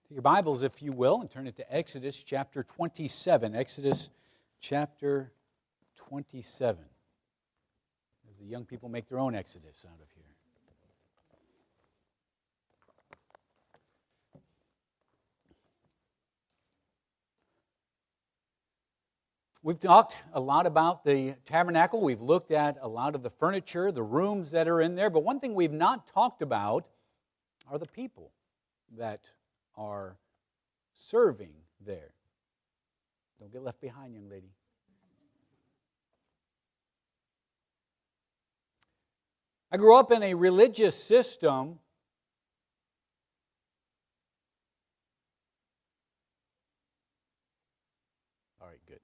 Take your Bibles, if you will, and turn it to Exodus chapter 27. Exodus chapter 27. As the young people make their own Exodus out of here. We've talked a lot about the tabernacle. We've looked at a lot of the furniture, the rooms that are in there. But one thing we've not talked about are the people that are serving there. Don't get left behind, young lady. I grew up in a religious system All right, good.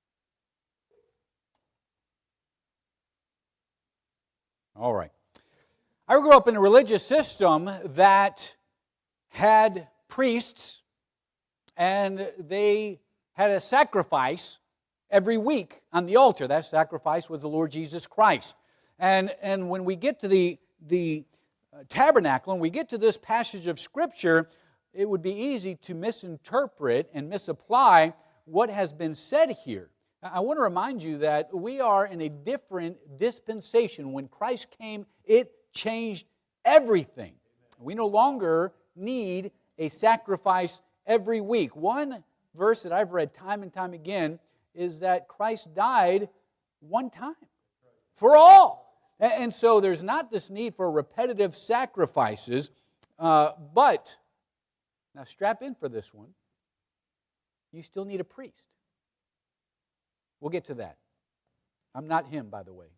All right. I grew up in a religious system that had priests, and they had a sacrifice every week on the altar. That sacrifice was the Lord Jesus Christ. And when we get to the tabernacle, and we get to this passage of Scripture, it would be easy to misinterpret and misapply what has been said here. I want to remind you that we are in a different dispensation. When Christ came, it changed everything. We no longer need a sacrifice every week. One verse that I've read time and time again is that Christ died one time for all. And so there's not this need for repetitive sacrifices, but, now strap in for this one, you still need a priest. We'll get to that. I'm not him, by the way.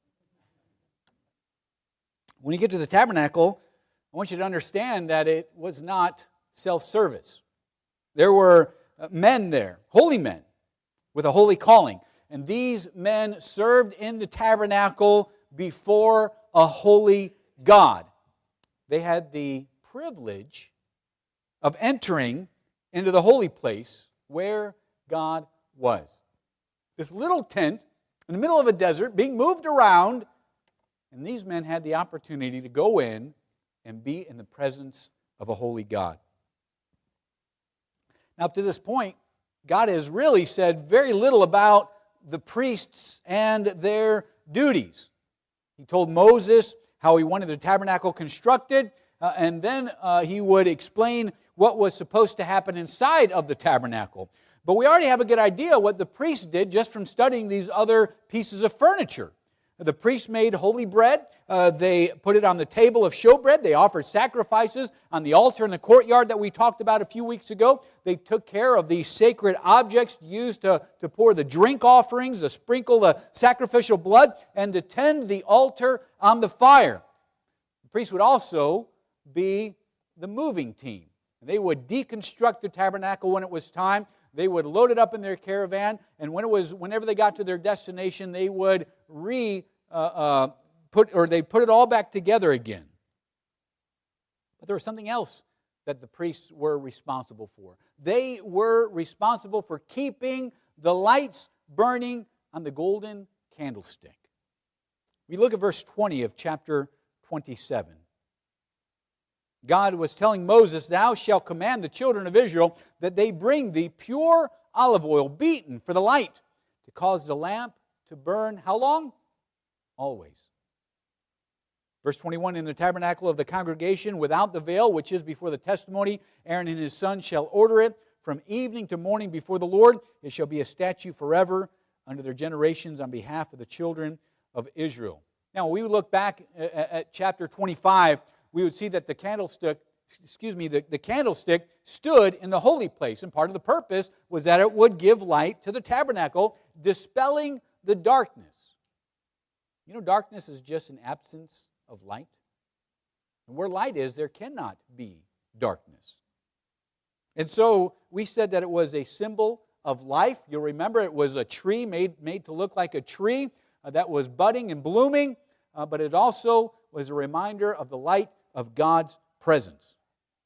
When you get to the tabernacle, I want you to understand that it was not self-service. There were men there, holy men, with a holy calling. And these men served in the tabernacle before a holy God. They had the privilege of entering into the holy place where God was. This little tent in the middle of a desert being moved around, and these men had the opportunity to go in and be in the presence of a holy God. Now, up to this point, God has really said very little about the priests and their duties. He told Moses how he wanted the tabernacle constructed, and then he would explain what was supposed to happen inside of the tabernacle. But we already have a good idea what the priests did just from studying these other pieces of furniture. The priests made holy bread. They put it on the table of showbread. They offered sacrifices on the altar in the courtyard that we talked about a few weeks ago. They took care of the sacred objects used to pour the drink offerings, to sprinkle the sacrificial blood, and to tend the altar on the fire. The priests would also be the moving team. They would deconstruct the tabernacle when it was time. They would load it up in their caravan, and whenever they got to their destination, they would put it all back together again. But there was something else that the priests were responsible for. They were responsible for keeping the lights burning on the golden candlestick. We look at verse 20 of chapter 27. God was telling Moses, "Thou shalt command the children of Israel that they bring thee pure olive oil beaten for the light, to cause the lamp to burn," how long? Always. Verse 21, "In the tabernacle of the congregation without the veil, which is before the testimony, Aaron and his sons shall order it from evening to morning before the Lord. It shall be a statute forever unto their generations on behalf of the children of Israel." Now, when we look back at chapter 25, we would see that the candlestick stood in the holy place. And part of the purpose was that it would give light to the tabernacle, dispelling the darkness. You know, darkness is just an absence of light. And where light is, there cannot be darkness. And so we said that it was a symbol of life. You'll remember it was a tree made to look like a tree that was budding and blooming, but it also was a reminder of the light of God's presence.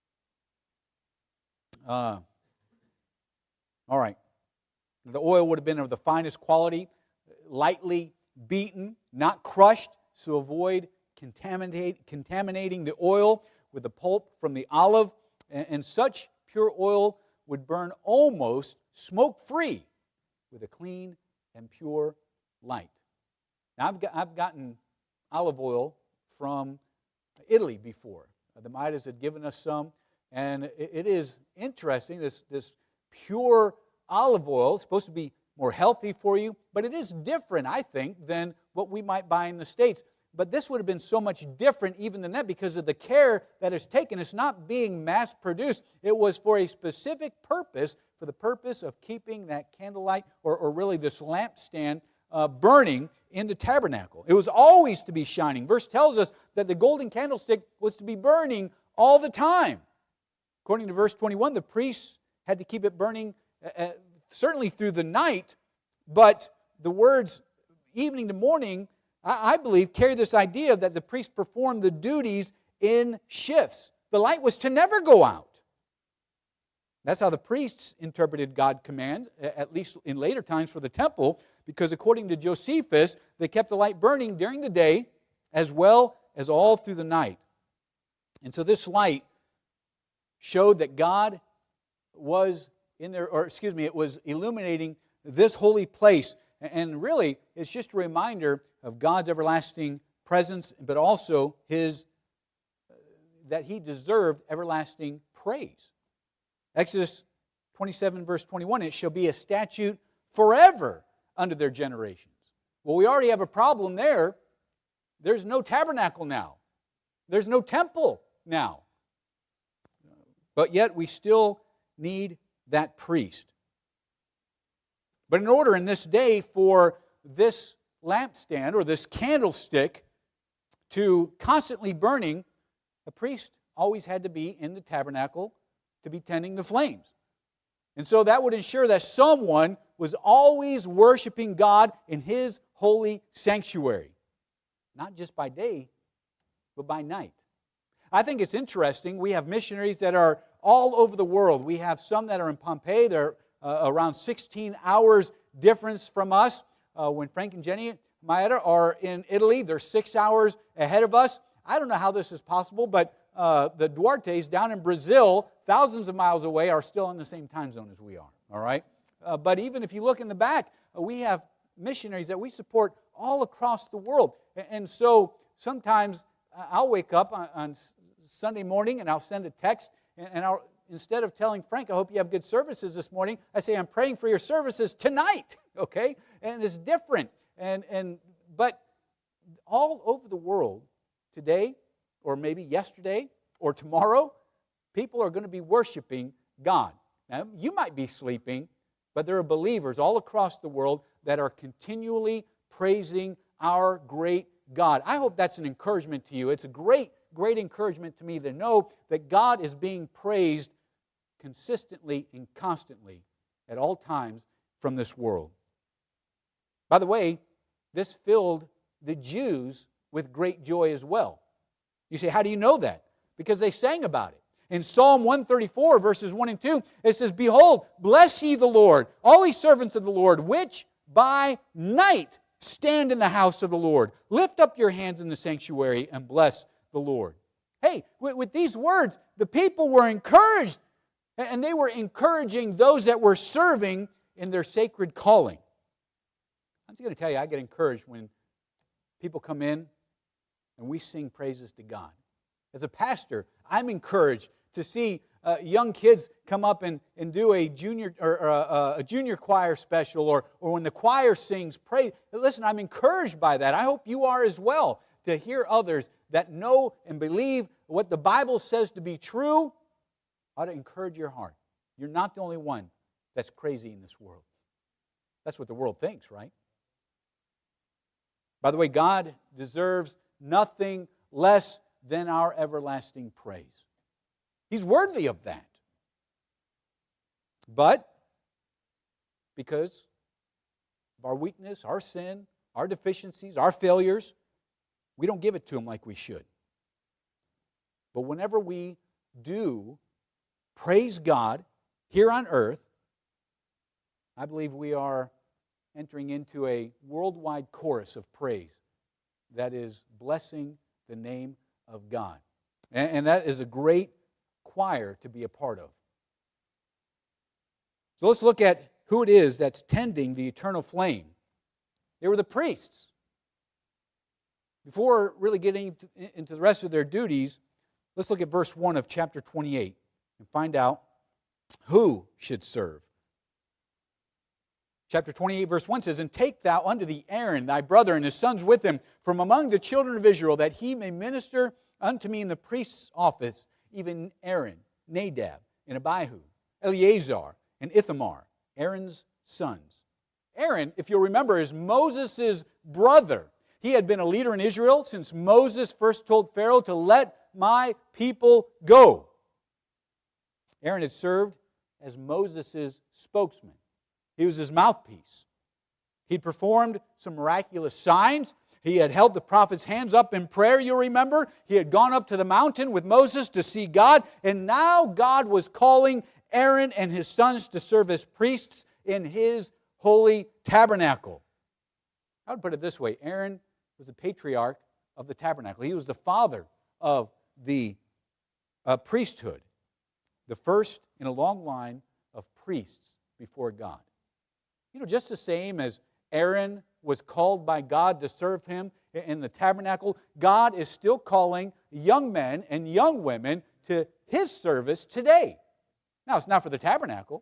All right. The oil would have been of the finest quality, lightly beaten, not crushed, to avoid contaminating the oil with the pulp from the olive. And such pure oil would burn almost smoke-free with a clean and pure light. Now, I've gotten olive oil from Italy before. The Midas had given us some, and it is interesting, this pure olive oil is supposed to be more healthy for you, but it is different, I think, than what we might buy in the States. But this would have been so much different even than that because of the care that is taken. It's not being mass-produced. It was for a specific purpose, for the purpose of keeping that candlelight, or really this lampstand, burning in the tabernacle. It was always to be shining. Verse tells us that the golden candlestick was to be burning all the time. According to verse 21, the priests had to keep it burning certainly through the night, but the words evening to morning, I believe, carry this idea that the priest performed the duties in shifts. The light was to never go out. That's how the priests interpreted God's command, at least in later times for the temple, because according to Josephus, they kept the light burning during the day as well as all through the night. And so this light showed that God was in there, it was illuminating this holy place. And really, it's just a reminder of God's everlasting presence, but also that He deserved everlasting praise. Exodus 27, verse 21, it shall be a statute forever unto their generations. Well, we already have a problem there. There's no tabernacle now. There's no temple now. But yet we still need that priest. But in order in this day for this lampstand or this candlestick to constantly burning, a priest always had to be in the tabernacle to be tending the flames. And so that would ensure that someone was always worshiping God in His holy sanctuary. Not just by day, but by night. I think it's interesting. We have missionaries that are all over the world. We have some that are in Pompeii. They're around 16 hours difference from us. When Frank and Jenny Maeda are in Italy, they're 6 hours ahead of us. I don't know how this is possible, but the Duartes down in Brazil, thousands of miles away, are still in the same time zone as we are. All right? But even if you look in the back, we have missionaries that we support all across the world. And so sometimes I'll wake up on Sunday morning and I'll send a text, and instead of telling Frank, I hope you have good services this morning, I say, I'm praying for your services tonight, okay? And it's different. But all over the world today, or maybe yesterday, or tomorrow, people are going to be worshiping God. Now, you might be sleeping, but there are believers all across the world that are continually praising our great God. I hope that's an encouragement to you. It's a great encouragement to me to know that God is being praised consistently and constantly at all times from this world. By the way, this filled the Jews with great joy as well. You say, how do you know that? Because they sang about it. In Psalm 134, verses 1 and 2, it says, Behold, bless ye the Lord, all ye servants of the Lord, which by night stand in the house of the Lord. Lift up your hands in the sanctuary and bless the Lord. Hey, with these words, the people were encouraged, and they were encouraging those that were serving in their sacred calling. I'm just going to tell you, I get encouraged when people come in and we sing praises to God. As a pastor, I'm encouraged to see young kids come up and do a junior choir special, or when the choir sings praise. Listen, I'm encouraged by that. I hope you are as well, to hear others that know and believe what the Bible says to be true ought to encourage your heart. You're not the only one that's crazy in this world. That's what the world thinks, right? By the way, God deserves nothing less than our everlasting praise. He's worthy of that. But because of our weakness, our sin, our deficiencies, our failures, we don't give it to Him like we should. But whenever we do praise God here on earth, I believe we are entering into a worldwide chorus of praise that is blessing the name of God. And that is a great choir to be a part of. So let's look at who it is that's tending the eternal flame. They were the priests. Before really getting into the rest of their duties, let's look at verse 1 of chapter 28 and find out who should serve. Chapter 28, verse 1 says, "And take thou unto thee Aaron, thy brother, and his sons with him, from among the children of Israel, that he may minister unto me in the priest's office, even Aaron, Nadab, and Abihu, Eleazar, and Ithamar, Aaron's sons." Aaron, if you'll remember, is Moses' brother. He had been a leader in Israel since Moses first told Pharaoh to let my people go. Aaron had served as Moses' spokesman. He was his mouthpiece. He'd performed some miraculous signs. He had held the prophet's hands up in prayer, you'll remember. He had gone up to the mountain with Moses to see God, and now God was calling Aaron and his sons to serve as priests in His holy tabernacle. I would put it this way: Aaron was the patriarch of the tabernacle. He was the father of the priesthood, the first in a long line of priests before God. You know, just the same as Aaron was called by God to serve Him in the tabernacle, God is still calling young men and young women to His service today. Now, it's not for the tabernacle,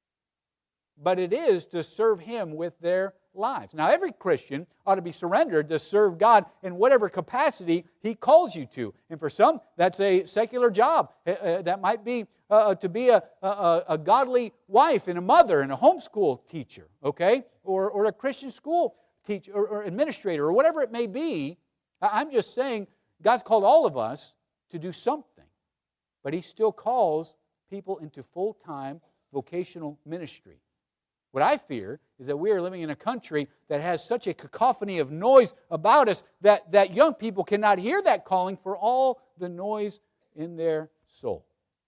but it is to serve Him with their lives. Now, every Christian ought to be surrendered to serve God in whatever capacity He calls you to. And for some, that's a secular job. That might be to be a godly wife and a mother and a homeschool teacher, okay? Or a Christian school teacher or administrator or whatever it may be. I'm just saying God's called all of us to do something. But He still calls people into full-time vocational ministry. What I fear is that we are living in a country that has such a cacophony of noise about us that young people cannot hear that calling for all the noise in their soul.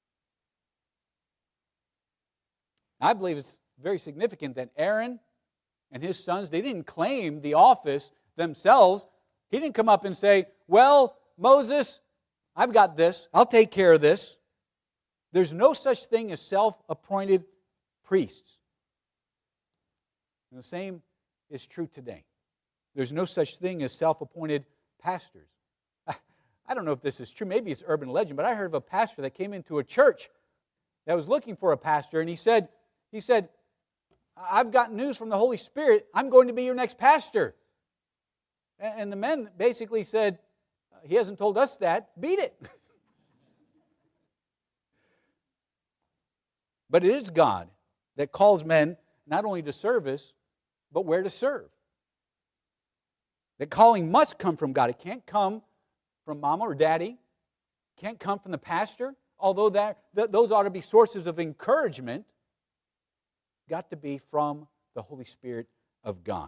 I believe it's very significant that Aaron and his sons, they didn't claim the office themselves. He didn't come up and say, "Well, Moses, I've got this. I'll take care of this." There's no such thing as self-appointed priests. And the same is true today. There's no such thing as self-appointed pastors. I don't know if this is true. Maybe it's urban legend, but I heard of a pastor that came into a church that was looking for a pastor, and he said, "I've got news from the Holy Spirit. I'm going to be your next pastor." And the men basically said, "He hasn't told us that. Beat it." But it is God that calls men not only to service, but where to serve. That calling must come from God. It can't come from mama or daddy. It can't come from the pastor, although those ought to be sources of encouragement. Got to be from the Holy Spirit of God.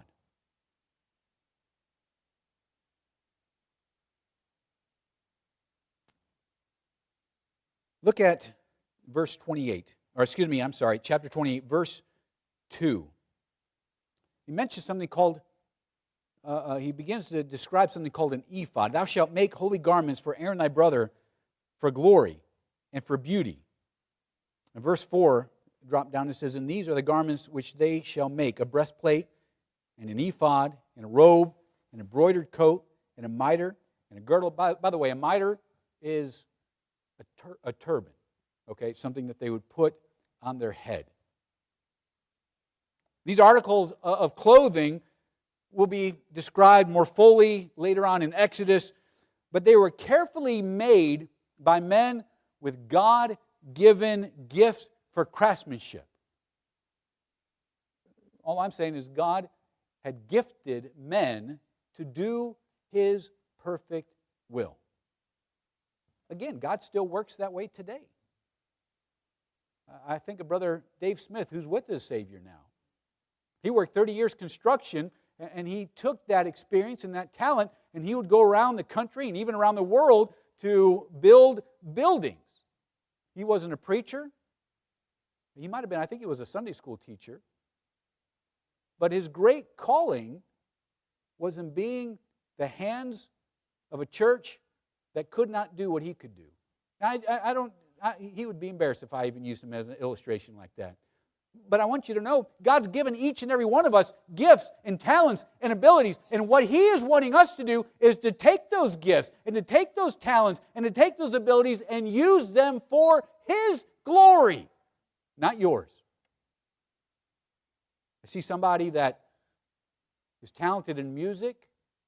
Look at verse 28. Chapter 28, verse 2. He mentions something called, he begins to describe something called an ephod. "Thou shalt make holy garments for Aaron thy brother for glory and for beauty." In verse 4, drop down, it says, "And these are the garments which they shall make: a breastplate, and an ephod, and a robe, an embroidered coat, and a mitre, and a girdle." By the way, a mitre is a turban, okay? Something that they would put on their head. These articles of clothing will be described more fully later on in Exodus, but they were carefully made by men with God-given gifts for craftsmanship. All I'm saying is God had gifted men to do His perfect will. Again, God still works that way today. I think of Brother Dave Smith, who's with his Savior now. He worked 30 years construction, and he took that experience and that talent, and he would go around the country and even around the world to build buildings. He wasn't a preacher. He might have been, I think he was a Sunday school teacher. But his great calling was in being the hands of a church that could not do what he could do. Now, he would be embarrassed if I even used him as an illustration like that. But I want you to know, God's given each and every one of us gifts and talents and abilities. And what He is wanting us to do is to take those gifts and to take those talents and to take those abilities and use them for His glory, not yours. I see somebody that is talented in music,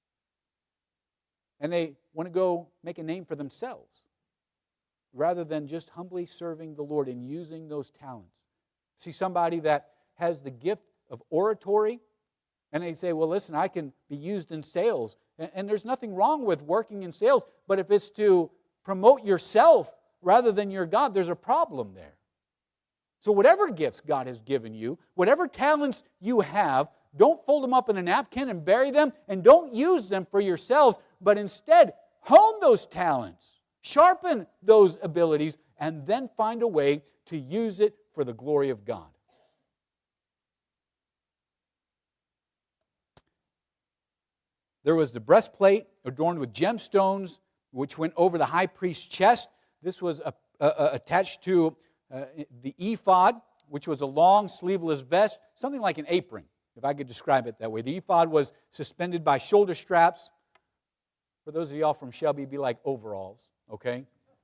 and they want to go make a name for themselves rather than just humbly serving the Lord and using those talents. See somebody that has the gift of oratory, and they say, well, listen, I can be used in sales. And there's nothing wrong with working in sales, but if it's to promote yourself rather than your God, there's a problem there. So whatever gifts God has given you, whatever talents you have, don't fold them up in a napkin and bury them, and don't use them for yourselves, but instead hone those talents, sharpen those abilities, and then find a way to use it for the glory of God. There was the breastplate adorned with gemstones, which went over the high priest's chest. This was attached to the ephod, which was a long sleeveless vest, something like an apron, if I could describe it that way. The ephod was suspended by shoulder straps. For those of y'all from Shelby, it'd be like overalls, okay?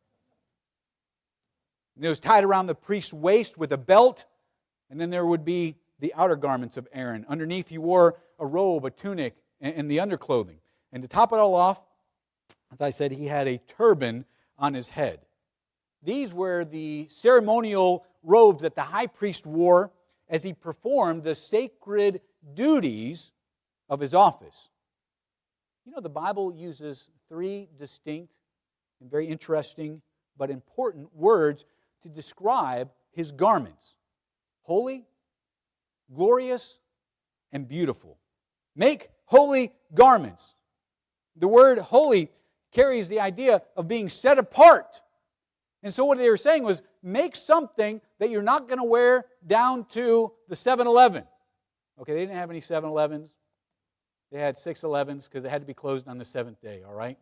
And it was tied around the priest's waist with a belt, and then there would be the outer garments of Aaron. Underneath, he wore a robe, a tunic, and the underclothing. And to top it all off, as I said, he had a turban on his head. These were the ceremonial robes that the high priest wore as he performed the sacred duties of his office. You know, the Bible uses three distinct and very interesting but important words to describe his garments: holy, glorious, and beautiful. Make holy garments. The word holy carries the idea of being set apart. And so what they were saying was, make something that you're not going to wear down to the 7-Eleven. Okay, they didn't have any 7-Elevens. They had 6-Elevens because they had to be closed on the seventh day, all right?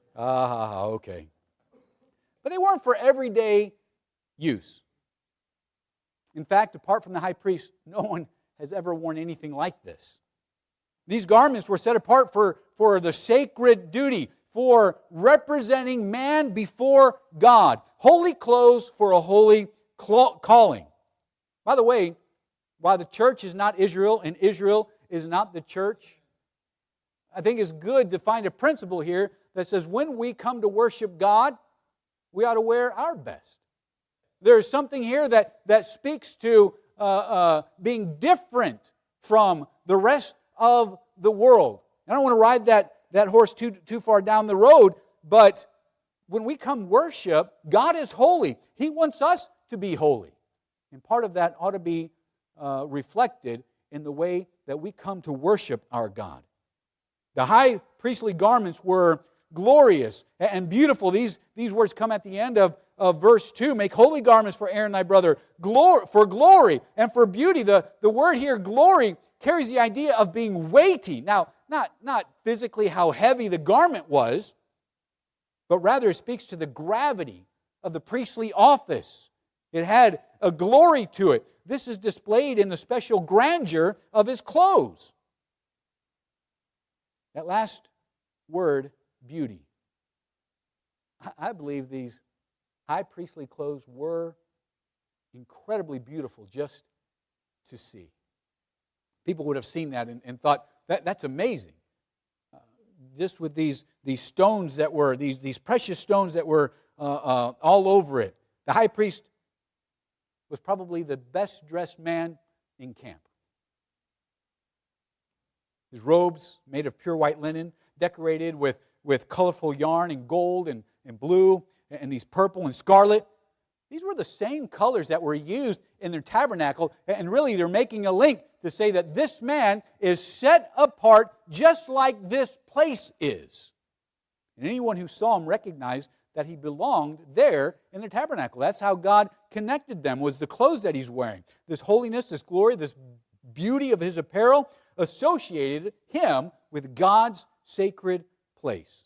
Okay. But they weren't for everyday use. In fact, apart from the high priest, no one has ever worn anything like this. These garments were set apart for the sacred duty, for representing man before God. Holy clothes for a holy calling. By the way, while the church is not Israel and Israel is not the church, I think it's good to find a principle here that says when we come to worship God, we ought to wear our best. There's something here that speaks to being different from the rest of the world. I don't want to ride that horse too far down the road, but when we come worship, God is holy. He wants us to be holy. And part of that ought to be reflected in the way that we come to worship our God. The high priestly garments were glorious and beautiful. These words come at the end of verse 2. Make holy garments for Aaron thy brother, for glory and for beauty. The word here, glory, carries the idea of being weighty. Now, not physically how heavy the garment was, but rather it speaks to the gravity of the priestly office. It had a glory to it. This is displayed in the special grandeur of his clothes. That last word, beauty. I believe these high priestly clothes were incredibly beautiful just to see. People would have seen that and thought, that's amazing. Just with these stones that were, these precious stones that were all over it. The high priest was probably the best dressed man in camp. His robes made of pure white linen, decorated with colorful yarn and gold and blue and these purple and scarlet. These were the same colors that were used in their tabernacle, and really they're making a link to say that this man is set apart just like this place is. And anyone who saw him recognized that he belonged there in the tabernacle. That's how God connected them, was the clothes that he's wearing. This holiness, this glory, this beauty of his apparel associated him with God's sacred place.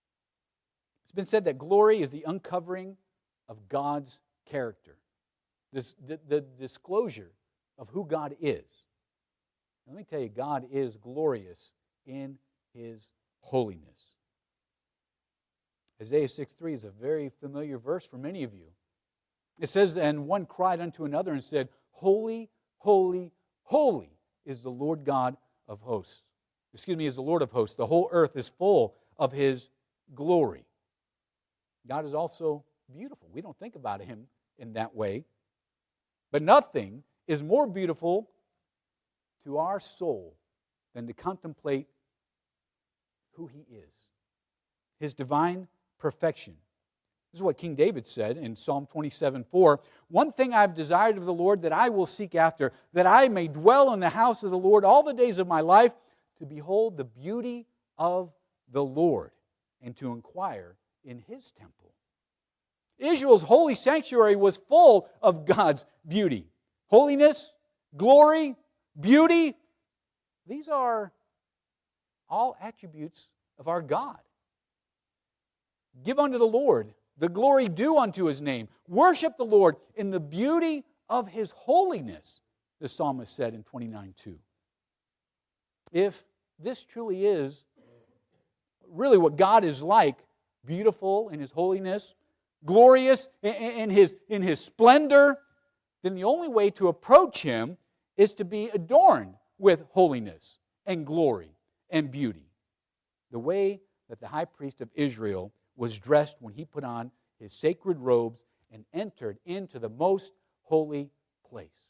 It's been said that glory is the uncovering of God's character. the disclosure of who God is. Let me tell you, God is glorious in His holiness. Isaiah 6:3 is a very familiar verse for many of you. It says, "And one cried unto another and said, Holy, holy, holy is the Lord God of hosts." Is the Lord of hosts. The whole earth is full of His glory. God is also beautiful. We don't think about Him in that way. But nothing is more beautiful to our soul than to contemplate who He is, His divine perfection. This is what King David said in Psalm 27:4. "One thing I've desired of the Lord that I will seek after, that I may dwell in the house of the Lord all the days of my life, to behold the beauty of the Lord and to inquire in His temple." Israel's holy sanctuary was full of God's beauty. Holiness, glory, beauty, these are all attributes of our God. Give unto the Lord the glory due unto His name. Worship the Lord in the beauty of His holiness, the psalmist said in 29:2. If this truly is really what God is like, beautiful in His holiness, glorious in His splendor, then the only way to approach Him is to be adorned with holiness and glory and beauty. The way that the high priest of Israel was dressed when he put on his sacred robes and entered into the most holy place.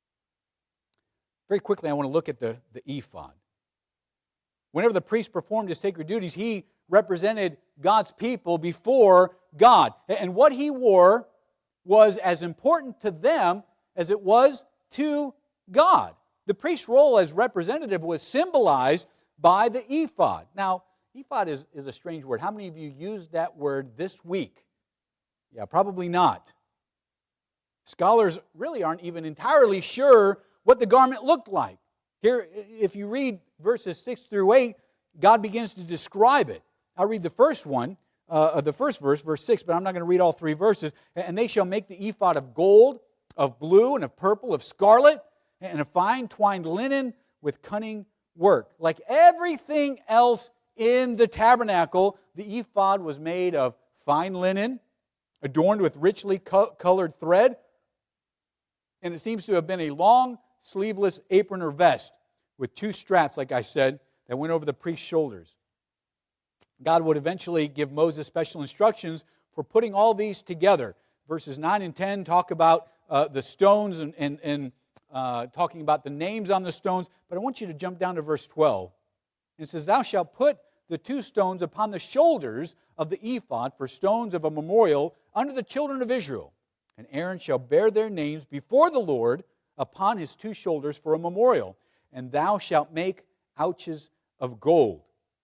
Very quickly, I want to look at the ephod. Whenever the priest performed his sacred duties, he represented God's people before God. And what he wore was as important to them as it was to God. The priest's role as representative was symbolized by the ephod. Now, ephod is a strange word. How many of you used that word this week? Yeah, probably not. Scholars really aren't even entirely sure what the garment looked like. Here, if you read verses 6 through 8, God begins to describe it. I'll read the first verse, verse 6, but I'm not going to read all three verses. "And they shall make the ephod of gold, of blue, and of purple, of scarlet, and of fine twined linen with cunning work." Like everything else in the tabernacle, the ephod was made of fine linen, adorned with richly colored thread, and it seems to have been a long, sleeveless apron or vest with two straps, like I said, that went over the priest's shoulders. God would eventually give Moses special instructions for putting all these together. Verses 9 and 10 talk about the stones and talking about the names on the stones, but I want you to jump down to verse 12. It says, "Thou shalt put the two stones upon the shoulders of the ephod for stones of a memorial unto the children of Israel. And Aaron shall bear their names before the Lord upon his two shoulders for a memorial. And thou shalt make ouches of gold."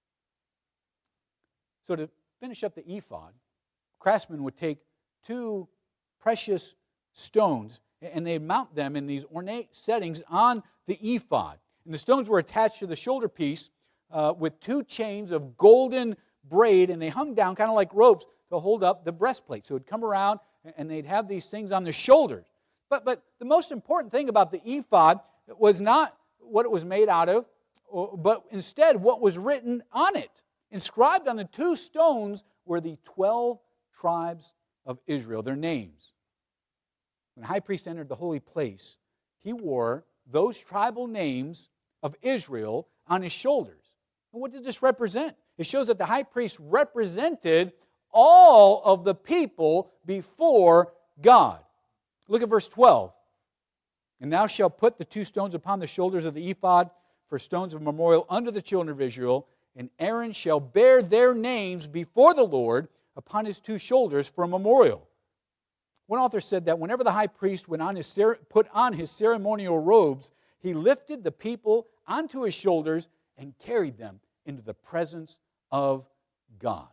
So to finish up the ephod, craftsmen would take two precious stones and they'd mount them in these ornate settings on the ephod. And the stones were attached to the shoulder piece with two chains of golden braid, and they hung down kind of like ropes to hold up the breastplate. So it would come around and they'd have these things on their shoulders. But the most important thing about the ephod was not what it was made out of, but instead what was written on it. Inscribed on the two stones were the 12 tribes of Israel, their names. When the high priest entered the holy place, he wore those tribal names of Israel on his shoulders. And what did this represent? It shows that the high priest represented all of the people before God. Look at verse 12. "And thou shalt put the two stones upon the shoulders of the ephod for stones of memorial unto the children of Israel, and Aaron shall bear their names before the Lord upon his two shoulders for a memorial." One author said that whenever the high priest put on his ceremonial robes, he lifted the people onto his shoulders and carried them into the presence of God.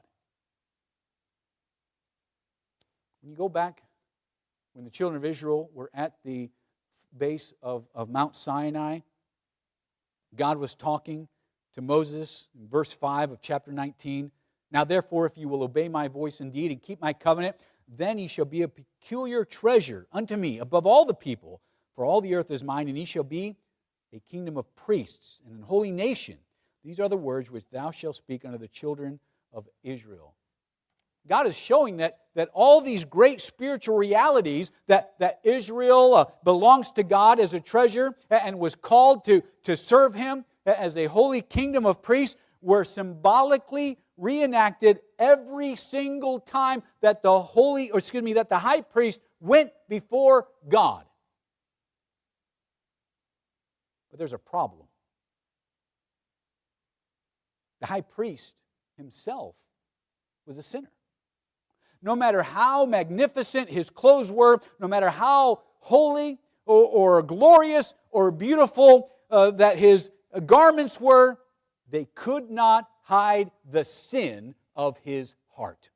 When you go back, when the children of Israel were at the base of Mount Sinai, God was talking to Moses in verse 5 of chapter 19. "Now therefore, if you will obey my voice indeed and keep my covenant, Then he shall be a peculiar treasure unto me above all the people, for all the earth is mine, and he shall be a kingdom of priests and an holy nation. These are the words which thou shalt speak unto the children of Israel. God is showing that all these great spiritual realities, that Israel belongs to God as a treasure and was called to serve Him as a holy kingdom of priests, were symbolically reenacted every single time that the high priest went before God. But there's a problem. The high priest himself was a sinner. No matter how magnificent his clothes were, no matter how holy or glorious or beautiful that his garments were, they could not hide the sin of his heart.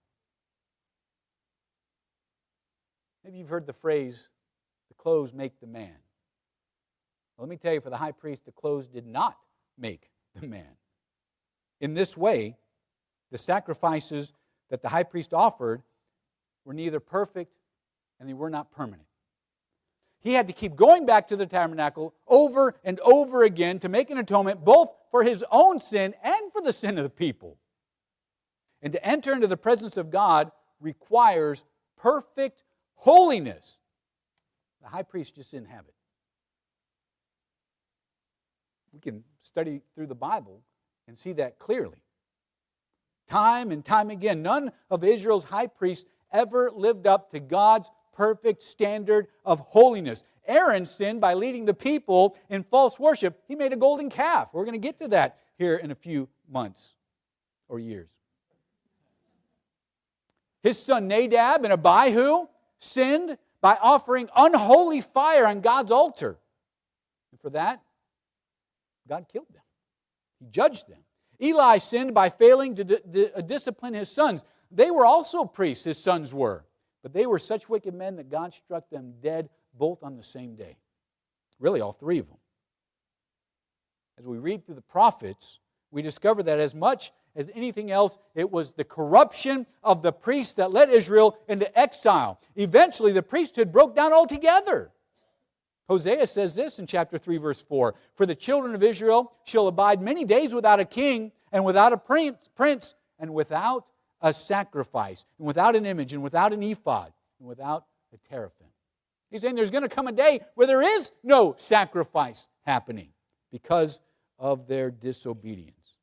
Maybe you've heard the phrase, the clothes make the man. Well, let me tell you, for the high priest, the clothes did not make the man. In this way, the sacrifices that the high priest offered were neither perfect and they were not permanent. He had to keep going back to the tabernacle over and over again to make an atonement both for his own sin and for the sin of the people. And to enter into the presence of God requires perfect holiness. The high priest just didn't have it. We can study through the Bible and see that clearly. Time and time again, none of Israel's high priests ever lived up to God's perfect standard of holiness. Aaron sinned by leading the people in false worship. He made a golden calf. We're going to get to that here in a few months or years. His son Nadab and Abihu sinned by offering unholy fire on God's altar. And for that, God killed them. He judged them. Eli sinned by failing to discipline his sons. They were also priests, his sons were. But they were such wicked men that God struck them dead both on the same day. Really, all three of them. As we read through the prophets, we discover that as much as anything else, it was the corruption of the priests that led Israel into exile. Eventually, the priesthood broke down altogether. Hosea says this in chapter 3, verse 4, "For the children of Israel shall abide many days without a king, and without a prince, and without a sacrifice, and without an image, and without an ephod, and without a teraphim." He's saying there's going to come a day where there is no sacrifice happening because of their disobedience.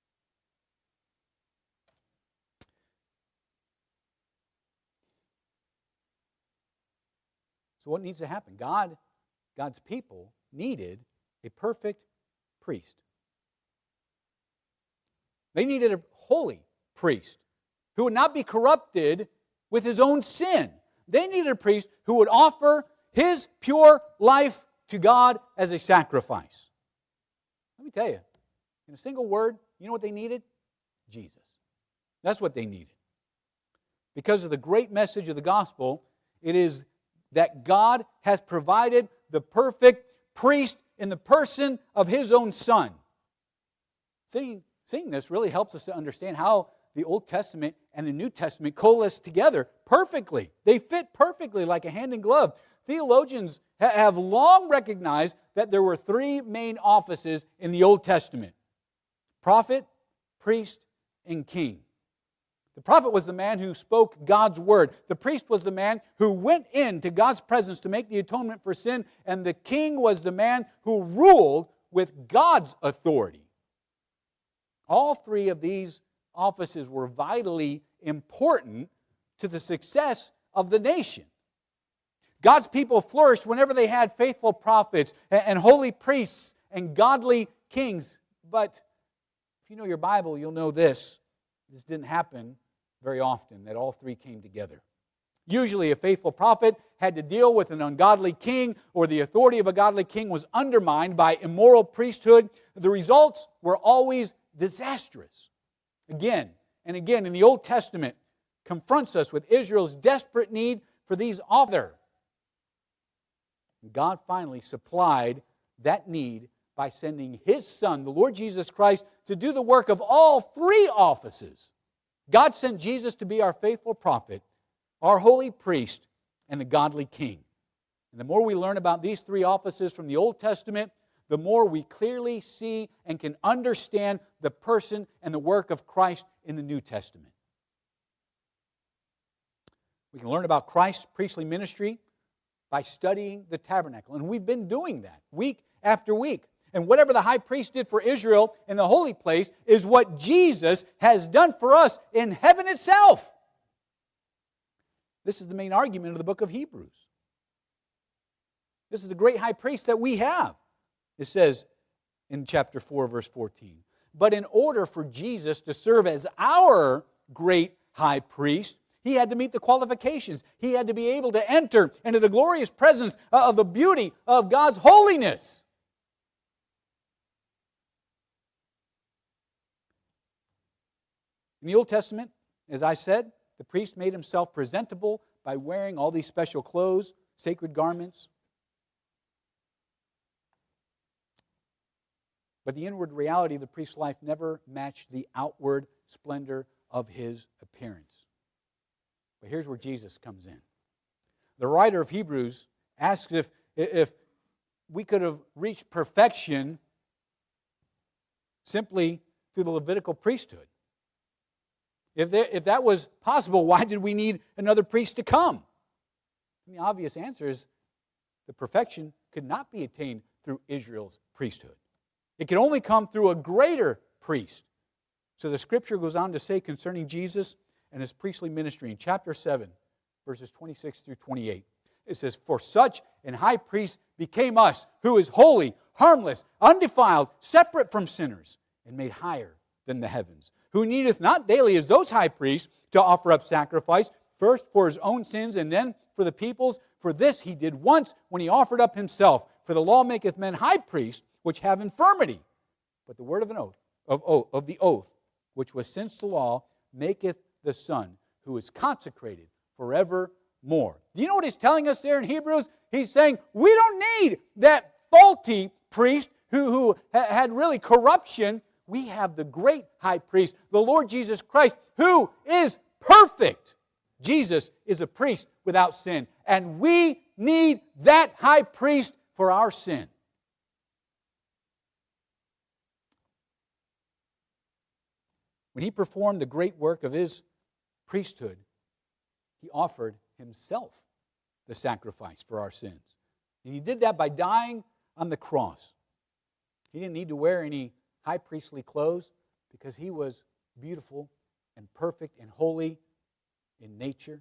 So what needs to happen? God's people needed a perfect priest. They needed a holy priest who would not be corrupted with his own sin. They needed a priest who would offer his pure life to God as a sacrifice. Let me tell you, in a single word, you know what they needed? Jesus. That's what they needed. Because of the great message of the gospel, it is that God has provided the perfect priest in the person of His own Son. Seeing this really helps us to understand how the Old Testament and the New Testament coalesce together perfectly. They fit perfectly like a hand in glove. Theologians have long recognized that there were three main offices in the Old Testament: prophet, priest, and king. The prophet was the man who spoke God's word. The priest was the man who went into God's presence to make the atonement for sin. And the king was the man who ruled with God's authority. All three of these offices were vitally important to the success of the nation. God's people flourished whenever they had faithful prophets and holy priests and godly kings. But if you know your Bible, you'll know this. This didn't happen very often, that all three came together. Usually a faithful prophet had to deal with an ungodly king, or the authority of a godly king was undermined by immoral priesthood. The results were always disastrous. Again and again in the Old Testament confronts us with Israel's desperate need for these officers. God finally supplied that need by sending His Son, the Lord Jesus Christ, to do the work of all three offices. God sent Jesus to be our faithful prophet our holy priest, and the godly king. And the more we learn about these three offices from the Old Testament, the more we clearly see and can understand the person and the work of Christ in the New Testament. We can learn about Christ's priestly ministry by studying the tabernacle. And we've been doing that week after week. And whatever the high priest did for Israel in the holy place is what Jesus has done for us in heaven itself. This is the main argument of the book of Hebrews. This is the great high priest that we have. It says in chapter 4, verse 14, but in order for Jesus to serve as our great high priest, he had to meet the qualifications. He had to be able to enter into the glorious presence of the beauty of God's holiness. In the Old Testament, as I said, the priest made himself presentable by wearing all these special clothes, sacred garments. But the inward reality of the priest's life never matched the outward splendor of his appearance. But here's where Jesus comes in. The writer of Hebrews asks if we could have reached perfection simply through the Levitical priesthood. If that was possible, why did we need another priest to come? And the obvious answer is the perfection could not be attained through Israel's priesthood. It can only come through a greater priest. So the Scripture goes on to say concerning Jesus and his priestly ministry in chapter 7, verses 26 through 28. It says, for such an high priest became us, who is holy, harmless, undefiled, separate from sinners, and made higher than the heavens, who needeth not daily as those high priests to offer up sacrifice, first for his own sins and then for the people's. For this he did once when he offered up himself. For the law maketh men high priests, which have infirmity. But the word of the oath, which was since the law, maketh the Son, who is consecrated forevermore. Do you know what he's telling us there in Hebrews? He's saying we don't need that faulty priest who had really corruption. We have the great high priest, the Lord Jesus Christ, who is perfect. Jesus is a priest without sin, and we need that high priest for our sin. When he performed the great work of his priesthood, he offered himself the sacrifice for our sins. And he did that by dying on the cross. He didn't need to wear any high priestly clothes because he was beautiful and perfect and holy in nature.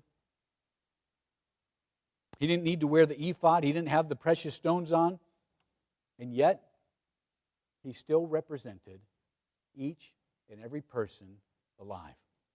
He didn't need to wear the ephod. He didn't have the precious stones on. And yet, he still represented each and every person alive.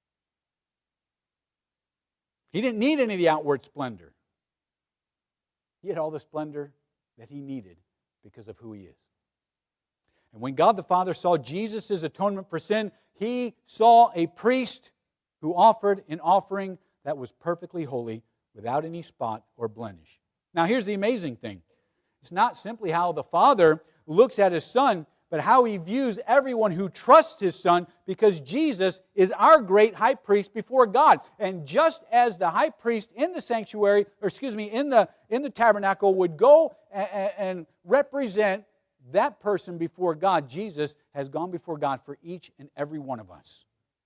He didn't need any of the outward splendor. He had all the splendor that he needed because of who he is. And when God the Father saw Jesus' atonement for sin, he saw a priest who offered an offering that was perfectly holy, without any spot or blemish. Now here's the amazing thing. It's not simply how the Father looks at his Son, but how he views everyone who trusts his Son, because Jesus is our great high priest before God. And just as the high priest in the sanctuary, in the tabernacle would go and represent that person before God, Jesus has gone before God for each and every one of us.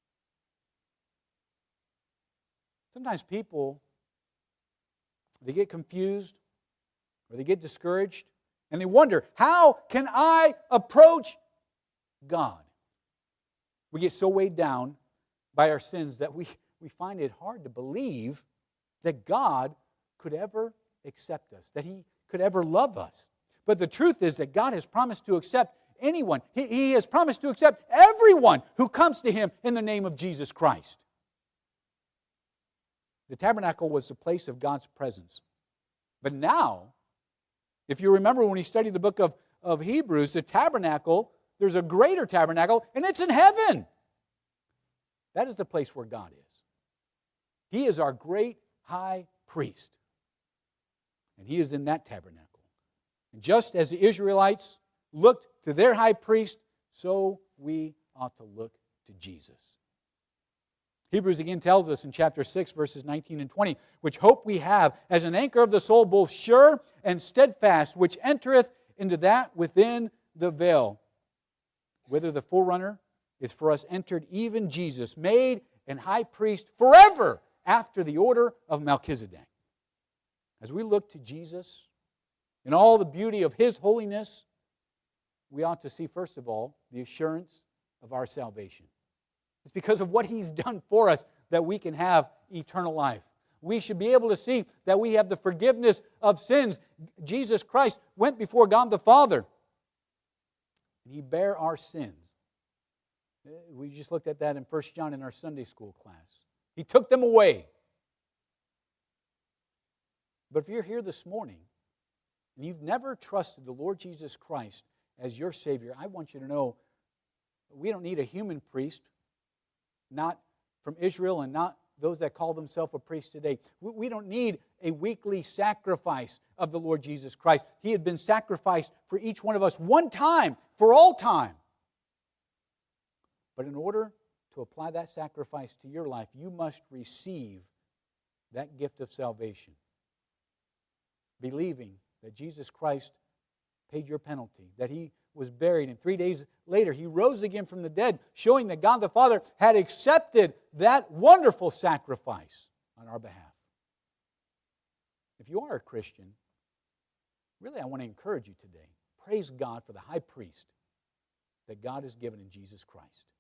Sometimes people, they get confused or they get discouraged and they wonder, how can I approach God? We get so weighed down by our sins that we find it hard to believe that God could ever accept us, that He could ever love us. But the truth is that God has promised to accept anyone. He has promised to accept everyone who comes to Him in the name of Jesus Christ. The tabernacle was the place of God's presence. But now, if you remember when we studied the book of Hebrews, the tabernacle, there's a greater tabernacle, and it's in heaven. That is the place where God is. He is our great high priest. And He is in that tabernacle. And just as the Israelites looked to their high priest, so we ought to look to Jesus. Hebrews again tells us in chapter 6, verses 19 and 20, which hope we have as an anchor of the soul, both sure and steadfast, which entereth into that within the veil, whither the forerunner is for us entered, even Jesus, made an high priest forever after the order of Melchizedek. As we look to Jesus in all the beauty of His holiness, we ought to see, first of all, the assurance of our salvation. It's because of what He's done for us that we can have eternal life. We should be able to see that we have the forgiveness of sins. Jesus Christ went before God the Father, and He bare our sins. We just looked at that in 1 John in our Sunday school class. He took them away. But if you're here this morning and you've never trusted the Lord Jesus Christ as your Savior, I want you to know we don't need a human priest, not from Israel and not those that call themselves a priest today. We don't need a weekly sacrifice of the Lord Jesus Christ. He had been sacrificed for each one of us one time, for all time. But in order to apply that sacrifice to your life, you must receive that gift of salvation, believing that Jesus Christ paid your penalty, that He was buried, and 3 days later He rose again from the dead, showing that God the Father had accepted that wonderful sacrifice on our behalf. If you are a Christian, really I want to encourage you today. Praise God for the high priest that God has given in Jesus Christ.